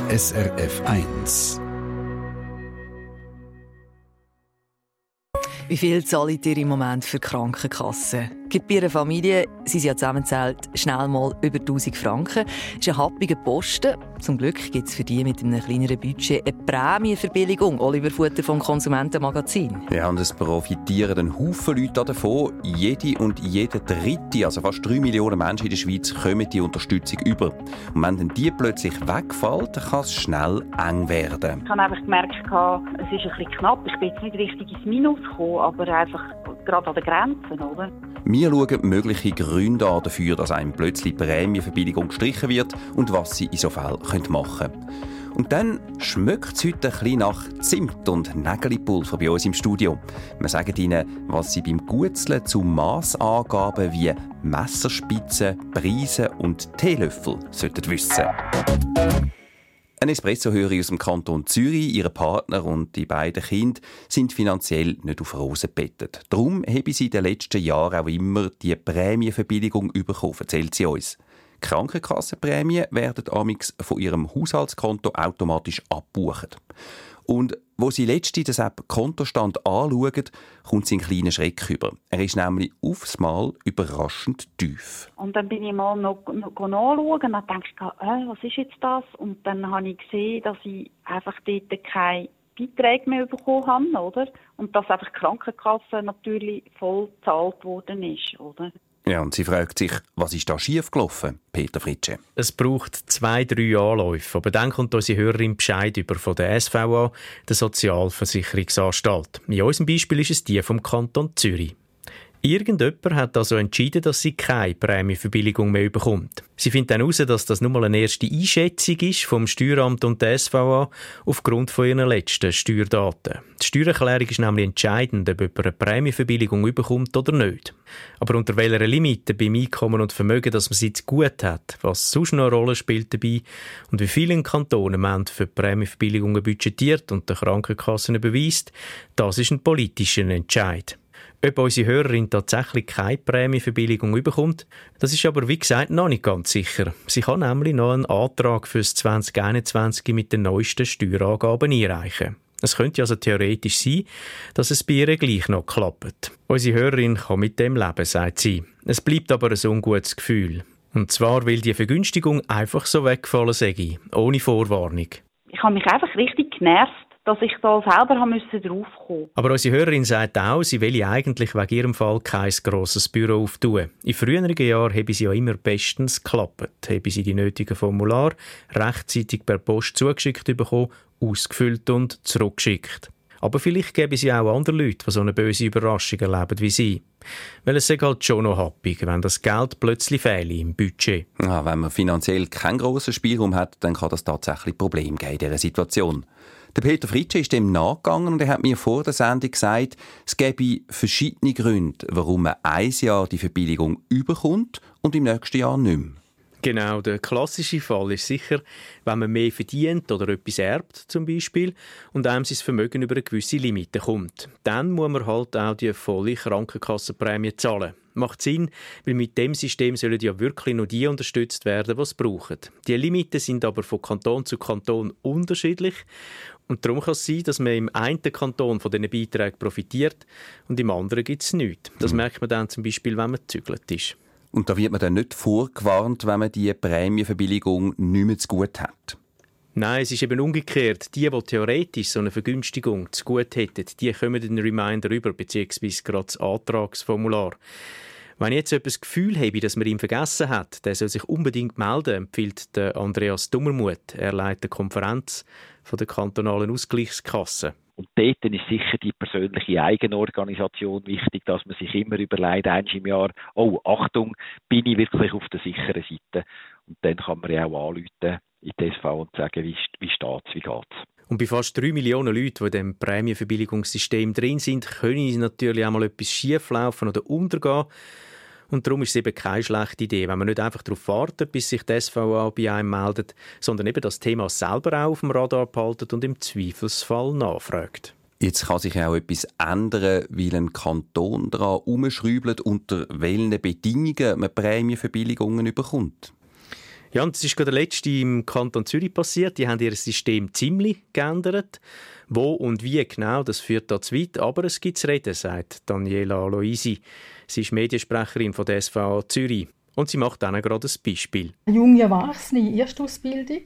SRF 1. Wie viel zahlt ihr im Moment für die Krankenkasse? Gibt bei einer Familie, sie sind ja zusammengezählt, schnell mal über 1000 Franken. Das ist ein happiger Posten. Zum Glück gibt es für die mit einem kleineren Budget eine Prämienverbilligung. Oliver Futter vom Konsumentenmagazin. Ja, und es profitieren ein Haufen Leute davon. Jede und jeder Dritte, also fast 3 Millionen Menschen in der Schweiz, kommen die Unterstützung über. Und wenn dann die plötzlich wegfällt, kann es schnell eng werden. Ich habe einfach gemerkt, es ist ein bisschen knapp. Ich bin jetzt nicht richtig ins Minus gekommen, aber einfach gerade an den Grenzen, oder? Wir schauen mögliche Gründe an dafür, dass einem plötzlich die Prämienverbilligung gestrichen wird und was Sie in so Fällen machen können. Und dann schmeckt es heute ein bisschen nach Zimt und Nägelipulver bei uns im Studio. Wir sagen Ihnen, was Sie beim Gutzeln zu Massangaben wie Messerspitzen, Preisen und Teelöffel sollten wissen. Ein Espresso-Hörer aus dem Kanton Zürich, ihr Partner und die beiden Kinder sind finanziell nicht auf Rosen gebettet. Darum haben sie in den letzten Jahren auch immer die Prämienverbilligung bekommen, erzählt sie uns. Krankenkassenprämien werden amigs von ihrem Haushaltskonto automatisch abgebucht. Und wo sie letztens den Kontostand anschauen, kommt sie einen kleinen Schreck über. Er ist nämlich aufs Mal überraschend tief. Und dann bin ich mal noch nachschauen und dann dachte ich, was ist jetzt das? Und dann habe ich gesehen, dass ich einfach dort keine Beiträge mehr bekommen habe, oder? Und dass einfach die Krankenkasse natürlich voll gezahlt worden ist, oder? Ja, und sie fragt sich, was ist da schiefgelaufen, Peter Fritsche? Es braucht 2-3 Anläufe, aber dann kommt unsere Hörerin Bescheid über von der SVA, der Sozialversicherungsanstalt. In unserem Beispiel ist es die vom Kanton Zürich. Irgendjemand hat also entschieden, dass sie keine Prämienverbilligung mehr bekommt. Sie findet dann heraus, dass das nur mal eine erste Einschätzung ist vom Steueramt und der SVA aufgrund von ihren letzten Steuerdaten. Die Steuererklärung ist nämlich entscheidend, ob jemand eine Prämienverbilligung bekommt oder nicht. Aber unter welcher Limite beim Einkommen und Vermögen, dass man sie zu gut hat, was sonst noch eine Rolle spielt dabei und wie viele Kantone man für die Prämienverbilligungen budgetiert und der Krankenkassen überweist, das ist ein politischer Entscheid. Ob unsere Hörerin tatsächlich keine Prämienverbilligung bekommt, das ist aber wie gesagt noch nicht ganz sicher. Sie kann nämlich noch einen Antrag fürs 2021 mit den neuesten Steuerangaben einreichen. Es könnte also theoretisch sein, dass es bei ihr gleich noch klappt. Unsere Hörerin kann mit dem leben, sagt sie. Es bleibt aber ein ungutes Gefühl. Und zwar, weil die Vergünstigung einfach so weggefallen sei, ohne Vorwarnung. Ich habe mich einfach richtig genervt, dass ich da selber draufkommen musste. Aber unsere Hörerin sagt auch, sie will eigentlich wegen ihrem Fall kein grosses Büro auftun. In früheren Jahren haben sie ja immer bestens geklappt. Haben sie die nötigen Formulare rechtzeitig per Post zugeschickt bekommen, ausgefüllt und zurückgeschickt. Aber vielleicht geben sie auch andere Leute, die so eine böse Überraschung erleben wie sie. Weil es ist halt schon noch happig, wenn das Geld plötzlich fehle im Budget. Ja, wenn man finanziell keinen grossen Spielraum hat, dann kann das tatsächlich Probleme geben in dieser Situation. Der Peter Fritsche ist dem nachgegangen und er hat mir vor der Sendung gesagt, es gäbe verschiedene Gründe, warum man ein Jahr die Verbilligung überkommt und im nächsten Jahr nicht mehr. Genau, der klassische Fall ist sicher, wenn man mehr verdient oder etwas erbt zum Beispiel und einem sein Vermögen über eine gewisse Limite kommt. Dann muss man halt auch die volle Krankenkassenprämie zahlen. Macht Sinn, weil mit dem System sollen ja wirklich nur die unterstützt werden, die es brauchen. Die Limiten sind aber von Kanton zu Kanton unterschiedlich und darum kann es sein, dass man im einen Kanton von diesen Beiträgen profitiert und im anderen gibt es nichts. Das merkt man dann zum Beispiel, wenn man gezügelt ist. Und da wird man dann nicht vorgewarnt, wenn man die Prämienverbilligung nicht mehr zu gut hat? Nein, es ist eben umgekehrt. Die theoretisch so eine Vergünstigung zu gut hätten, die kommen den Reminder über, beziehungsweise gerade das Antragsformular. Wenn ich jetzt das Gefühl habe, dass man ihn vergessen hat, der soll sich unbedingt melden, empfiehlt der Andreas Dummermuth. Er leitet die Konferenz von der kantonalen Ausgleichskasse. Und dort ist sicher die persönliche Eigenorganisation wichtig, dass man sich immer überlegt, einmal im Jahr, oh, Achtung, bin ich wirklich auf der sicheren Seite? Und dann kann man ja auch anrufen in die SV und sagen, wie steht's, wie geht's? Und bei fast 3 Millionen Leuten, die in diesem Prämienverbilligungssystem drin sind, können natürlich auch mal etwas schieflaufen oder untergehen. Und darum ist es eben keine schlechte Idee, wenn man nicht einfach darauf wartet, bis sich die SVA bei einem meldet, sondern eben das Thema selber auch auf dem Radar behaltet und im Zweifelsfall nachfragt. Jetzt kann sich ja auch etwas ändern, weil ein Kanton daran herumschraubt, unter welchen Bedingungen man Prämienverbilligungen bekommt. Ja, und das ist gerade der letzte im Kanton Zürich passiert. Die haben ihr System ziemlich geändert. Wo und wie genau, das führt da zu weit. Aber es gibt zu reden, sagt Daniela Aloisi. Sie ist Mediensprecherin von der SVA Zürich. Und sie macht dann gerade ein Beispiel. Junge Erwachsene in Erstausbildung,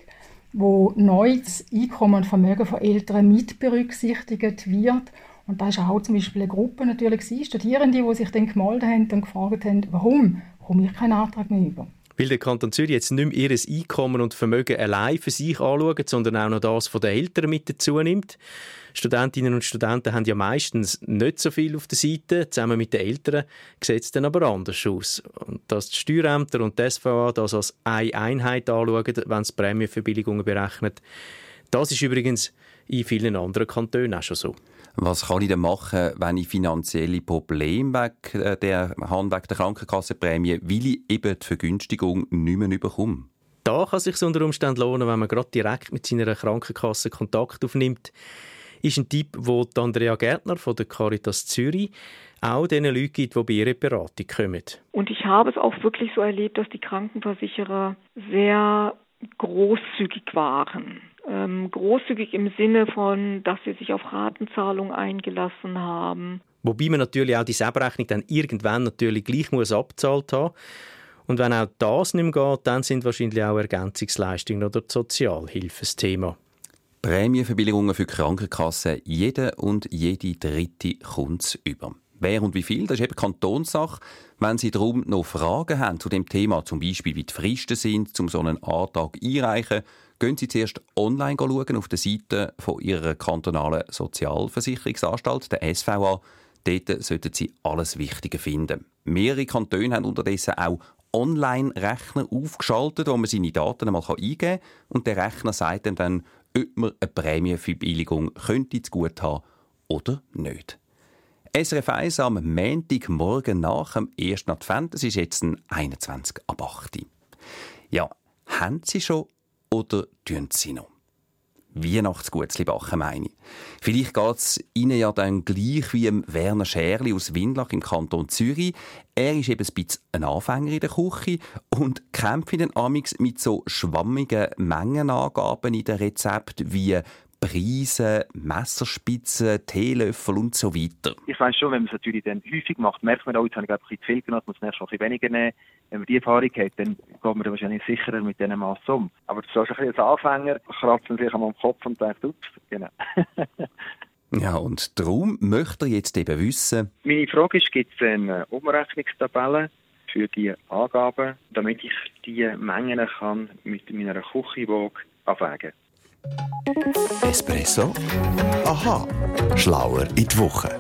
wo neu das Einkommen und Vermögen von Eltern mit berücksichtigt wird. Und da ist auch zum Beispiel eine Gruppe natürlich Studierende, die sich dann gemeldet haben und gefragt haben, warum komme ich keinen Antrag mehr über. Weil der Kanton Zürich jetzt nicht mehr ihr Einkommen und Vermögen allein für sich anschaut, sondern auch noch das von den Eltern mit dazu nimmt. Studentinnen und Studenten haben ja meistens nicht so viel auf der Seite, zusammen mit den Eltern sieht es dann aber anders aus. Und dass die Steuerämter und die SVA das als eine Einheit anschauen, wenn sie Prämienverbilligungen berechnen, das ist übrigens in vielen anderen Kantonen auch schon so. Was kann ich denn machen, wenn ich finanzielle Probleme wegen der Krankenkassenprämie, weil ich eben die Vergünstigung nicht mehr bekomme? Da kann es sich unter Umständen lohnen, wenn man gerade direkt mit seiner Krankenkasse Kontakt aufnimmt. Ist ein Tipp, den Andrea Gärtner von der Caritas Zürich auch den Leuten gibt, die bei ihrer Beratung kommen. Und ich habe es auch wirklich so erlebt, dass die Krankenversicherer sehr großzügig waren. Großzügig im Sinne von, dass sie sich auf Ratenzahlung eingelassen haben. Wobei man natürlich auch diese Abrechnung dann irgendwann natürlich gleich muss abgezahlt haben. Und wenn auch das nicht mehr geht, dann sind wahrscheinlich auch Ergänzungsleistungen oder die Sozialhilfe das Thema. Prämienverbilligungen für die Krankenkassen. Jeder und jede Dritte kommt es über. Wer und wie viel, das ist eben Kantonssache. Wenn Sie darum noch Fragen haben zu dem Thema, zum Beispiel wie die Fristen sind, um so einen Antrag einreichen, gehen Sie zuerst online schauen auf der Seite von Ihrer kantonalen Sozialversicherungsanstalt, der SVA. Dort sollten Sie alles Wichtige finden. Mehrere Kantone haben unterdessen auch Online-Rechner aufgeschaltet, wo man seine Daten einmal eingeben kann. Und der Rechner sagt dann, ob man eine Prämienverbilligung könnte zu gut haben oder nicht. SRF 1 am Montagmorgen nach dem 1. Advent. Es ist jetzt 21 ab 8. Ja, haben Sie schon oder tun Sie noch? Weihnachtsgutzli backen, meine ich. Vielleicht geht es Ihnen ja dann gleich wie Werner Scherli aus Windlach im Kanton Zürich. Er ist eben ein bisschen ein Anfänger in der Küche und kämpft dann amigs mit so schwammigen Mengenangaben in den Rezepten wie Preise, Messerspitzen, Teelöffel und so weiter. Ich weiss schon, wenn man es natürlich dann häufig macht, merkt man auch, jetzt habe ich ein bisschen zu viel genommen, muss nächstes Mal ein bisschen weniger nehmen. Wenn man die Erfahrung hat, dann geht man dann wahrscheinlich sicherer mit diesen Massen um. Aber so ist ein bisschen als Anfänger, kratzt man sich einmal am Kopf und denkt, ups, genau. Ja, und darum möchte er jetzt eben wissen. Meine Frage ist, gibt es eine Umrechnungstabelle für die Angaben, damit ich die Mengen kann mit meiner Küchenwaage abwägen? Espresso? Aha, schlauer in die Woche.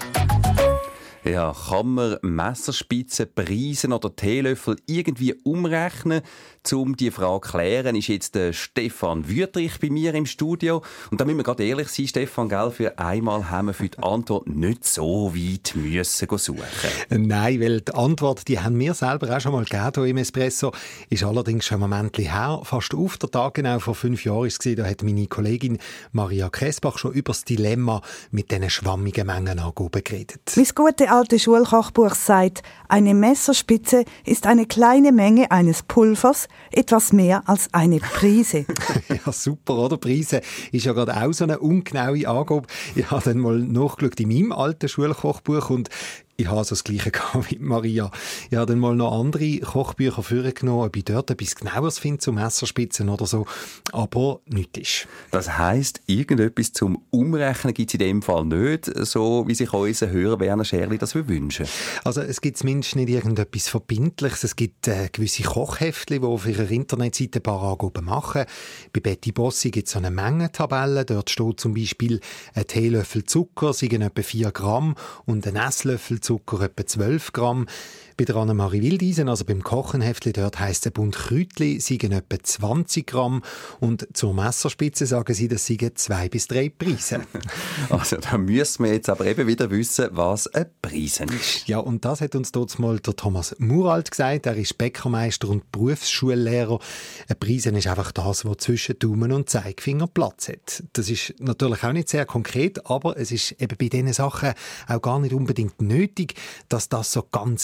Ja, kann man Messerspitzen, Preisen oder Teelöffel irgendwie umrechnen? Um diese Frage zu klären, ist jetzt der Stefan Wüthrich bei mir im Studio. Und da müssen wir gerade ehrlich sein, Stefan, gell, für einmal haben wir für die Antwort nicht so weit müssen suchen. Nein, weil die Antwort, die haben wir selber auch schon mal gegeben hier im Espresso, ist allerdings schon ein Moment her. Fast auf der Tag genau vor 5 Jahren war es, da hat meine Kollegin Maria Kressbach schon über das Dilemma mit diesen schwammigen Mengenangaben geredet. Mein gutes alte Schulkochbuch sagt, eine Messerspitze ist eine kleine Menge eines Pulvers, etwas mehr als eine Prise. Ja, super, oder? Prise ist ja gerade auch so eine ungenaue Angabe. Ich habe dann mal nachgeschaut in meinem alten Schulkochbuch und ich habe so das Gleiche mit Maria. Ich habe dann mal noch andere Kochbücher vorgenommen, ob ich dort etwas Genaueres finde zu Messerspitzen oder so. Aber nichts ist. Das heisst, irgendetwas zum Umrechnen gibt es in dem Fall nicht, so wie sich unser Hörer Werner Scherli das wünschen. Also es gibt zumindest nicht irgendetwas Verbindliches. Es gibt gewisse Kochheftchen, die auf ihrer Internetseite ein paar Angaben machen. Bei Betty Bossi gibt es so eine Mengentabelle. Dort steht zum Beispiel, ein Teelöffel Zucker seien etwa 4 Gramm und ein Esslöffel Zucker etwa 12 Gramm. Bei der Annemarie Wildeisen, also beim Kochenheftli, dort heisst ein Bund Kräutli, seien etwa 20 Gramm. Und zur Messerspitze sagen sie, das seien 2 bis 3 Prisen. Also da müssen wir jetzt aber eben wieder wissen, was ein Prisen ist. Ja, und das hat uns dort mal der Thomas Muralt gesagt. Er ist Bäckermeister und Berufsschullehrer. Ein Prisen ist einfach das, was zwischen Daumen und Zeigefinger Platz hat. Das ist natürlich auch nicht sehr konkret, aber es ist eben bei diesen Sachen auch gar nicht unbedingt nötig, dass das so ganz genau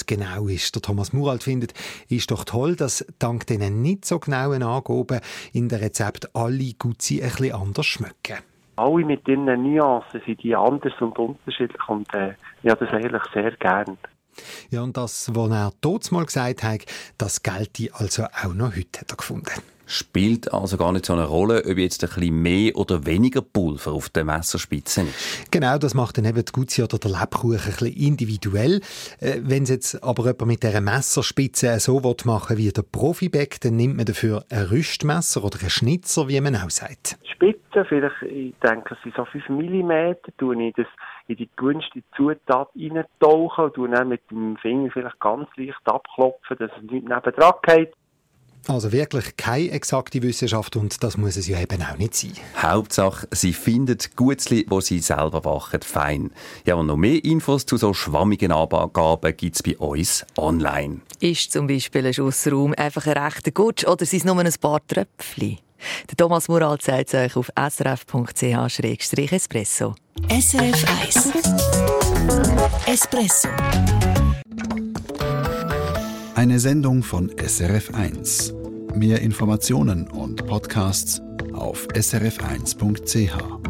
genau ist. Der Thomas Muralt findet, ist doch toll, dass dank diesen nicht so genauen Angaben in den Rezept alle Gutzi ein bisschen anders schmecken. Alle mit ihren Nuancen sind die anders und unterschiedlich und ja, das eigentlich sehr gern. Ja, und das, was er dort mal gesagt hat, das gelte also auch noch heute, hat er gefunden. Spielt also gar nicht so eine Rolle, ob jetzt ein bisschen mehr oder weniger Pulver auf den Messerspitzen ist? Genau, das macht dann eben die Gutzi oder der Lebkuchen ein bisschen individuell. Wenn es jetzt aber jemand mit dieser Messerspitze so machen will wie der Profibäck, dann nimmt man dafür ein Rüstmesser oder einen Schnitzer, wie man auch sagt. Spitze, vielleicht, ich denke, es sind so 5 mm, tue ich das in die gewünschte Zutat reintauchen und tue dann mit dem Finger vielleicht ganz leicht abklopfen, dass es nicht nebendran geht. Also wirklich keine exakte Wissenschaft und das muss es ja eben auch nicht sein. Hauptsache, Sie finden Gutzli, wo Sie selber backen, fein. Ja, und noch mehr Infos zu so schwammigen Angaben gibt es bei uns online. Ist zum Beispiel ein Schussraum einfach ein rechter Gutsch oder sind es nur ein paar Tröpfchen? Der Thomas Muralt sagt es euch auf srf.ch/espresso. SRF 1 Espresso. Eine Sendung von SRF 1. Mehr Informationen und Podcasts auf srf1.ch.